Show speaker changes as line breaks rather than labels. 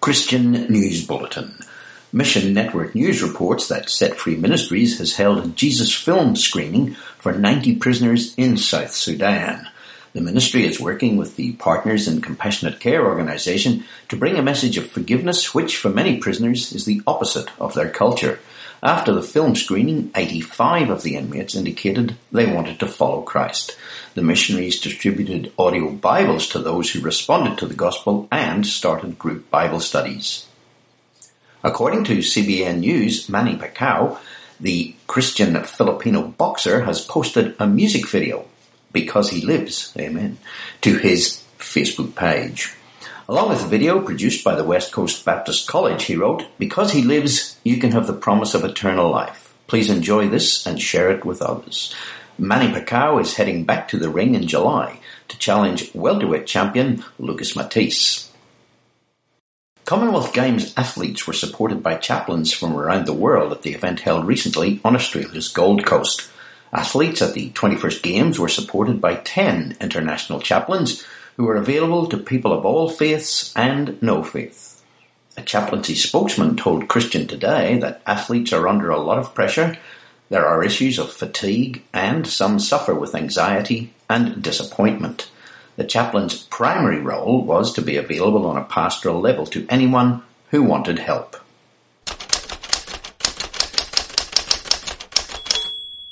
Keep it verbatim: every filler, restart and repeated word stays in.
Christian News Bulletin. Mission Network News reports that Set Free Ministries has held a Jesus film screening for ninety prisoners in South Sudan. The ministry is working with the Partners in Compassionate Care organisation to bring a message of forgiveness which for many prisoners is the opposite of their culture. After the film screening, eighty-five of the inmates indicated they wanted to follow Christ. The missionaries distributed audio Bibles to those who responded to the gospel and started group Bible studies. According to C B N News, Manny Pacquiao, the Christian Filipino boxer, has posted a music video, Because He Lives, amen, to his Facebook page. Along with a video produced by the West Coast Baptist College, he wrote, "Because He lives, you can have the promise of eternal life. Please enjoy this and share it with others." Manny Pacquiao is heading back to the ring in July to challenge welterweight champion Lucas Matisse. Commonwealth Games athletes were supported by chaplains from around the world at the event held recently on Australia's Gold Coast. Athletes at the twenty-first Games were supported by ten international chaplains who are available to people of all faiths and no faith. A chaplaincy spokesman told Christian Today that athletes are under a lot of pressure. There are issues of fatigue and some suffer with anxiety and disappointment. The chaplain's primary role was to be available on a pastoral level to anyone who wanted help.